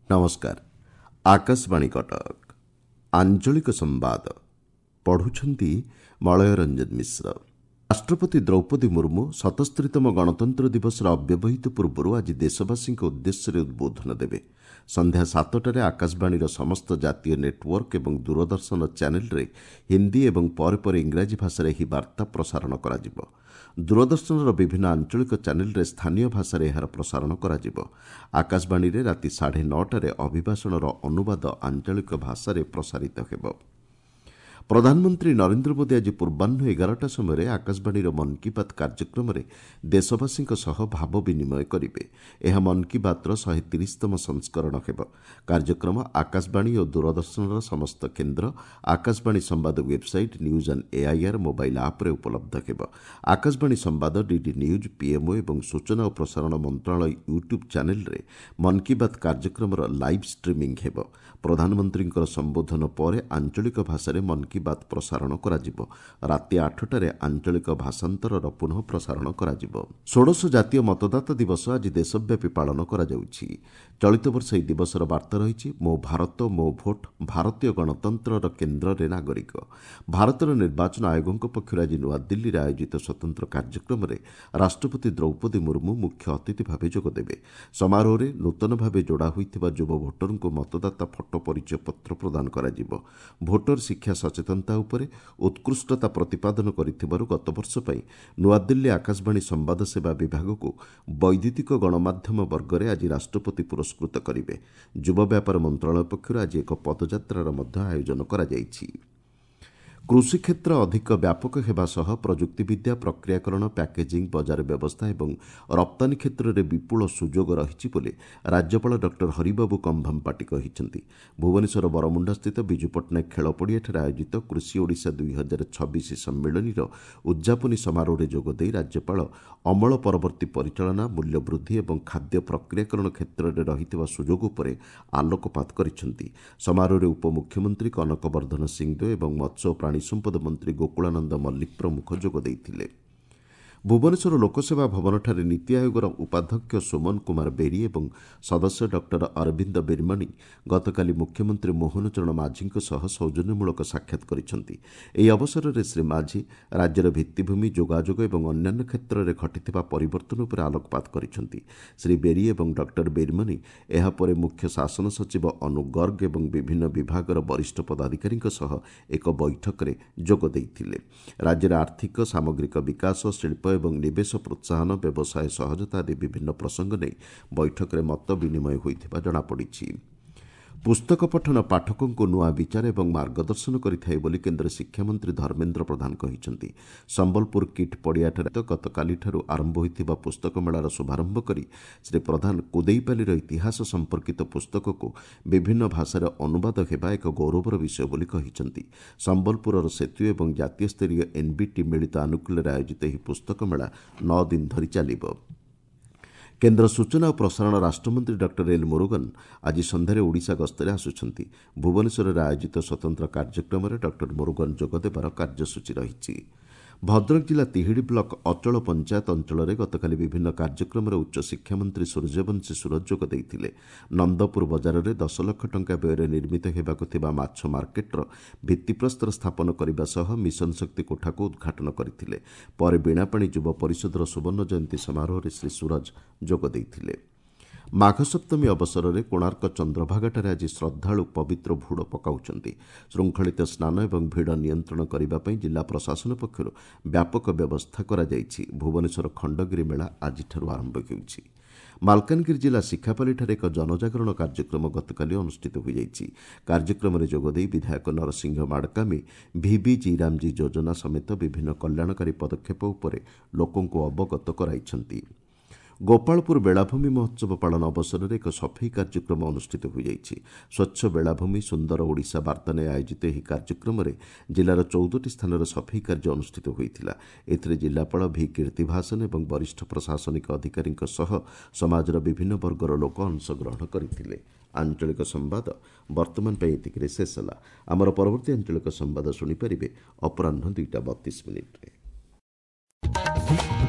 नमस्कार। आकाशवाणी कटक आंचलिक संवाद पढ़ुछंती मलय रंजन मिश्र। राष्ट्रपति द्रौपदी मुर्मू 77तम गणतंत्र दिवस अव्यवहित पूर्व आज देशवासी उद्देश्य उद्बोधन देवे। संध्या 7टार आकाशवाणी समस्त जातीय नेटवर्क और दूरदर्शन चैनल रे हिंदी और पर इंग्राजी भाषा ही वार्ता प्रसारण करा जिवो। दूरदर्शन विभिन्न आंचलिक चैनल रे स्थानीय भाषा यार प्रसारण करा जिवो। आकाशवाणी रे राति 9:30 अभिभाषण अनुवाद आंचलिक भाषा रे प्रसारित हेबो। प्रधानमंत्री नरेंद्र मोदी आज पूर्वाह्न 11टा समय आकाशवाणी मन की बात कार्यक्रम में देशवासी भाव विनिमय करेंगे। यह मन की बात 130तम संस्करण हेब। कार्यक्रम आकाशवाणी और दूरदर्शन समस्त केन्द्र, आकाशवाणी संवाद website, news and AIR mobile app रे उपलब्ध हेब। आकाशवाणी संवाद डीडी न्यूज, पीएमओ और सूचना और प्रसारण मंत्रालय यूट्यूब चैनल रे मन की बात कार्यक्रम लाइव स्ट्रीमिंग हेब। प्रधानमंत्री संबोधन पर आंचलिक भाषा मन की बात प्रसारण करा जिवो। राति 8टार आंचलिक भाषांतर पुनः प्रसारण करा जिवो। 16 जातीय मतदाता दिवस आज देशव्यापी पालन करा जाउछि। चलित वर्ष ଏହି दिवसର ବାର୍ତ୍ତା ରହିଛି ମୋ ଭାରତ ମୋ ଭୋଟ ଭାରତୀୟ ଗଣତନ୍ତ୍ରର କେନ୍ଦ୍ରରେ ନାଗରିକ। ଭାରତର ନିର୍ବାଚନ ଆୟୋଗଙ୍କ ପକ୍ଷରୁ ଆଜି ନୂଆଦିଲ୍ଲୀରେ ଆୟୋଜିତ ସ୍ୱତନ୍ତ୍ର କାର୍ଯ୍ୟକ୍ରମରେ ରାଷ୍ଟ୍ରପତି ଦ୍ରୌପଦୀ ମୁର୍ମୁ ମୁଖ୍ୟ ଅତିଥି ଭାବେ ଯୋଗଦେବେ। ସମାରୋହରେ ନୂତନ ଭାବେ ଯୋଡ଼ା ହୋଇଥିବା ଯୁବ ଭୋଟରଙ୍କୁ ମତଦାତା ଫଟୋ ପରିଚୟ ପତ୍ର ପ୍ରଦାନ କରାଯିବ। ଭୋଟର ଶିକ୍ଷା ସଚେତନତା ଉପରେ ଉତ୍କୃଷ୍ଟତା ପ୍ରତିପାଦନ କରିଥିବାରୁ ଗତବର୍ଷ ପାଇଁ ନୂଆଦିଲ୍ଲୀ ଆକାଶବାଣୀ ସମ୍ବାଦ ସେବା ବିଭାଗକୁ ବୈଦ୍ୟୁତିକ ଗଣମାଧ୍ୟମ ବର୍ଗରେ ଆଜି ରାଷ୍ଟ୍ରପତି ପୁରସ୍କୃତ କରିବେ। ଯୁବ ବ୍ୟାପାର ମନ୍ତ୍ରଣାଳୟ ପକ୍ଷରୁ ଆଜି ଏକ ପଦଯାତ୍ରାର ମଧ୍ୟ ଆୟୋଜନ କରାଯାଇଛି। କୃଷି କ୍ଷେତ୍ର ଅଧିକ ବ୍ୟାପକ ହେବା ସହ ପ୍ରଯୁକ୍ତିବିଦ୍ୟା, ପ୍ରକ୍ରିୟାକରଣ, ପ୍ୟାକେଜିଂ, ବଜାର ବ୍ୟବସ୍ଥା ଏବଂ ରପ୍ତାନୀ କ୍ଷେତ୍ରରେ ବିପୁଳ ସୁଯୋଗ ରହିଛି ବୋଲି ରାଜ୍ୟପାଳ ଡକ୍ଟର ହରିବାବୁ କମ୍ଭମପାଟି କହିଛନ୍ତି। ଭୁବନେଶ୍ୱର ବରମୁଣ୍ଡାସ୍ଥିତ ବିଜୁ ପଟ୍ଟନାୟକ ଖେଳ ପଡ଼ିଆଠାରେ ଆୟୋଜିତ କୃଷି ଓଡ଼ିଶା 2026 ସମ୍ମିଳନୀର ଉଦ୍ଯାପନୀ ସମାରୋହରେ ଯୋଗଦେଇ ରାଜ୍ୟପାଳ ଅମଳ ପରବର୍ତ୍ତୀ ପରିଚାଳନା, ମୂଲ୍ୟ ବୃଦ୍ଧି ଏବଂ ଖାଦ୍ୟ ପ୍ରକ୍ରିୟାକରଣ କ୍ଷେତ୍ରରେ ରହିଥିବା ସୁଯୋଗ ଉପରେ ଆଲୋକପାତ କରିଛନ୍ତି। ସମାରୋହରେ ଉପମୁଖ୍ୟମନ୍ତ୍ରୀ କନକ ବର୍ଦ୍ଧନ ସିଂହଦେଓ ଏବଂ ମତ୍ସ୍ୟ ଓ ପ୍ରାଣୀ ସମ୍ପଦ ମନ୍ତ୍ରୀ ଗୋକୁଳାନନ୍ଦ ମଲ୍ଲିକ ପ୍ରମୁଖ ଯୋଗ ଦେଇଥିଲେ। ଭୁବନେଶ୍ୱର ଲୋକସେବା ଭବନଠାରେ ନୀତି ଆୟୋଗର ଉପାଧ୍ୟକ୍ଷ ସୁମନ କୁମାର ବେରୀ ଏବଂ ସଦସ୍ୟ ଡକ୍ଟର ଅରବିନ୍ଦ ବିର୍ମାଣୀ ଗତକାଲି ମୁଖ୍ୟମନ୍ତ୍ରୀ ମୋହନ ଚରଣ ମାଝୀଙ୍କ ସହ ସୌଜନ୍ୟମୂଳକ ସାକ୍ଷାତ କରିଛନ୍ତି। ଏହି ଅବସରରେ ଶ୍ରୀ ମାଝୀ ରାଜ୍ୟର ଭିତ୍ତିଭୂମି, ଯୋଗାଯୋଗ ଏବଂ ଅନ୍ୟାନ୍ୟ କ୍ଷେତ୍ରରେ ଘଟିଥିବା ପରିବର୍ତ୍ତନ ଉପରେ ଆଲୋକପାତ କରିଛନ୍ତି। ଶ୍ରୀ ବେରୀ ଏବଂ ଡକ୍ଟର ବିର୍ମାଣୀ ଏହାପରେ ମୁଖ୍ୟ ଶାସନ ସଚିବ ଅନୁ ଗର୍ଗ ଏବଂ ବିଭିନ୍ନ ବିଭାଗର ବରିଷ୍ଠ ପଦାଧିକାରୀଙ୍କ ସହ ଏକ ବୈଠକରେ ଯୋଗ ଦେଇଥିଲେ। ରାଜ୍ୟର ଆର୍ଥିକ ସାମଗ୍ରିକ ବିକାଶ, ଶିଳ୍ପ ଏବଂ ନିବେଶ ପ୍ରୋତ୍ସାହନ, ବ୍ୟବସାୟ ସହଜତା ଆଦି ବିଭିନ୍ନ ପ୍ରସଙ୍ଗ ନେଇ ବୈଠକରେ ମତ ବିନିମୟ ହୋଇଥିବା ଜଣାପଡ଼ିଛି। ପୁସ୍ତକ ପଠନ ପାଠକଙ୍କୁ ନୂଆ ବିଚାର ଏବଂ ମାର୍ଗଦର୍ଶନ କରିଥାଏ ବୋଲି କେନ୍ଦ୍ର ଶିକ୍ଷାମନ୍ତ୍ରୀ ଧର୍ମେନ୍ଦ୍ର ପ୍ରଧାନ କହିଛନ୍ତି। ସମ୍ବଲପୁର କିଟ୍ ପଡ଼ିଆଠାରେ ଗତକାଲିଠାରୁ ଆରମ୍ଭ ହୋଇଥିବା ପୁସ୍ତକ ମେଳାର ଶୁଭାରମ୍ଭ କରି ଶ୍ରୀ ପ୍ରଧାନ କୁଦେଇପାଲିର ଇତିହାସ ସମ୍ପର୍କିତ ପୁସ୍ତକକୁ ବିଭିନ୍ନ ଭାଷାରେ ଅନୁବାଦ ହେବା ଏକ ଗୌରବର ବିଷୟ ବୋଲି କହିଛନ୍ତି। ସମ୍ବଲପୁରର ସେତୁ ଏବଂ ଜାତୀୟସ୍ତରୀୟ ଏନ୍ବିଟି ମିଳିତ ଆନୁକୂଲ୍ୟରେ ଆୟୋଜିତ ଏହି ପୁସ୍ତକ ମେଳା 9 ଦିନ ଧରି ଚାଲିବ। କେନ୍ଦ୍ର ସୂଚନା ଓ ପ୍ରସାରଣ ରାଷ୍ଟ୍ରମନ୍ତ୍ରୀ ଡକ୍ଟର ଏଲ୍ ମୁରୁଗନ୍ ଆଜି ସନ୍ଧ୍ୟାରେ ଓଡ଼ିଶା ଗସ୍ତରେ ଆସୁଛନ୍ତି। ଭୁବନେଶ୍ୱରରେ ଆୟୋଜିତ ସ୍ୱତନ୍ତ୍ର କାର୍ଯ୍ୟକ୍ରମରେ ଡକ୍ଟର ମୁରୁଗନ୍ ଯୋଗଦେବାର କାର୍ଯ୍ୟସୂଚୀ ରହିଛି। ଭଦ୍ରକ ଜିଲ୍ଲା ତିହିଡ଼ି ବ୍ଲକ ଅଚଳ ପଞ୍ଚାୟତ ଅଞ୍ଚଳରେ ଗତକାଲି ବିଭିନ୍ନ କାର୍ଯ୍ୟକ୍ରମରେ ଉଚ୍ଚଶିକ୍ଷାମନ୍ତ୍ରୀ ସୂର୍ଯ୍ୟବଂଶୀ ସୁରଜ ଯୋଗ ଦେଇଥିଲେ। ନନ୍ଦପୁର ବଜାରରେ 10 ଲକ୍ଷ ଟଙ୍କା ବ୍ୟୟରେ ନିର୍ମିତ ହେବାକୁ ଥିବା ମାଛ ମାର୍କେଟର ଭିତ୍ତିପ୍ରସ୍ତର ସ୍ଥାପନ କରିବା ସହ ମିଶନ ଶକ୍ତି କୋଠାକୁ ଉଦ୍ଘାଟନ କରିଥିଲେ। ପରେ ବୀଣାପାଣି ଯୁବ ପରିଷଦର ସୁବର୍ଣ୍ଣ ଜୟନ୍ତୀ ସମାରୋହରେ ଶ୍ରୀ ସୁରଜ ଯୋଗ ଦେଇଥିଲେ। ମାଘ ସପ୍ତମୀ ଅବସରରେ କୋଣାର୍କ ଚନ୍ଦ୍ରଭାଗାଠାରେ ଆଜି ଶ୍ରଦ୍ଧାଳୁ ପବିତ୍ର ବୁଡ଼ ପକାଉଛନ୍ତି। ଶୃଙ୍ଖଳିତ ସ୍ନାନ ଏବଂ ଭିଡ଼ ନିୟନ୍ତ୍ରଣ କରିବା ପାଇଁ ଜିଲ୍ଲା ପ୍ରଶାସନ ପକ୍ଷରୁ ବ୍ୟାପକ ବ୍ୟବସ୍ଥା କରାଯାଇଛି। ଭୁବନେଶ୍ୱର ଖଣ୍ଡଗିରି ମେଳା ଆଜିଠାରୁ ଆରମ୍ଭ ହେଉଛି। ମାଲକାନଗିରି ଜିଲ୍ଲା ଶିଖାପାଲିଠାରେ ଏକ ଜନଜାଗରଣ କାର୍ଯ୍ୟକ୍ରମ ଗତକାଲି ଅନୁଷ୍ଠିତ ହୋଇଯାଇଛି। କାର୍ଯ୍ୟକ୍ରମରେ ଯୋଗଦେଇ ବିଧାୟକ ନରସିଂହ ମାଡକାମୀ ଭିବିଜି ରାମଜି ଯୋଜନା ସମେତ ବିଭିନ୍ନ କଲ୍ୟାଣକାରୀ ପଦକ୍ଷେପ ଉପରେ ଲୋକଙ୍କୁ ଅବଗତ କରାଇଛନ୍ତି। ଗୋପାଳପୁର ବେଳାଭୂମି ମହୋତ୍ସବ ପାଳନ ଅବସରରେ ଏକ ସଫେଇ କାର୍ଯ୍ୟକ୍ରମ ଅନୁଷ୍ଠିତ ହୋଇଯାଇଛି। ସ୍ୱଚ୍ଛ ବେଳାଭୂମି ସୁନ୍ଦର ଓଡ଼ିଶା ବାର୍ତ୍ତା ନେଇ ଆୟୋଜିତ ଏହି କାର୍ଯ୍ୟକ୍ରମରେ ଜିଲ୍ଲାର 14ଟି ସ୍ଥାନରେ ସଫେଇ କାର୍ଯ୍ୟ ଅନୁଷ୍ଠିତ ହୋଇଥିଲା। ଏଥିରେ ଜିଲ୍ଲାପାଳ ଭି କୀର୍ତ୍ତିଭାସନ ଏବଂ ବରିଷ୍ଠ ପ୍ରଶାସନିକ ଅଧିକାରୀଙ୍କ ସହ ସମାଜର ବିଭିନ୍ନ ବର୍ଗର ଲୋକ ଅଂଶଗ୍ରହଣ କରିଥିଲେ। ଆଞ୍ଚଳିକ ସମ୍ବାଦ ବର୍ତ୍ତମାନ ପାଇଁ ଏତିକିରେ ଶେଷ ହେଲା। ଆମର ପରବର୍ତ୍ତୀ ଆଞ୍ଚଳିକ ସମ୍ବାଦ ଶୁଣିପାରିବେ ଅପରାହ୍ନ 2ଟା 32 ମିନିଟ୍ରେ।